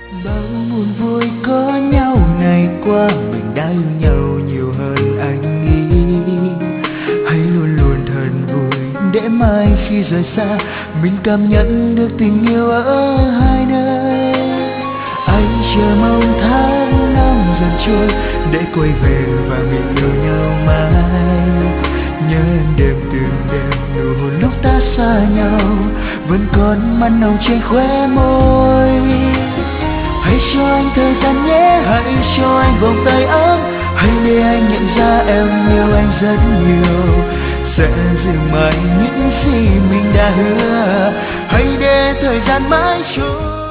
Bao buồn vui có nhau này qua, mình đã yêu nhau nhiều hơn anh nghĩ. Hãy luôn luôn thật vui để mai khi rời xa, mình cảm nhận được tình yêu ở hai nơi. Anh chờ mong tháng năm dần trôi để quay về và mình yêu nhau mãi. Nhớ em đêm từng đêm, nụ hôn lúc ta xa nhau vẫn còn mặn nồng trên khóe môi. Hãy cho anh thời gian nhé, hãy cho anh vòng tay ấm, hãy để anh nhận ra em yêu anh rất nhiều. Sẽ giữ mãi những gì mình đã hứa, hãy để thời gian mãi trôi.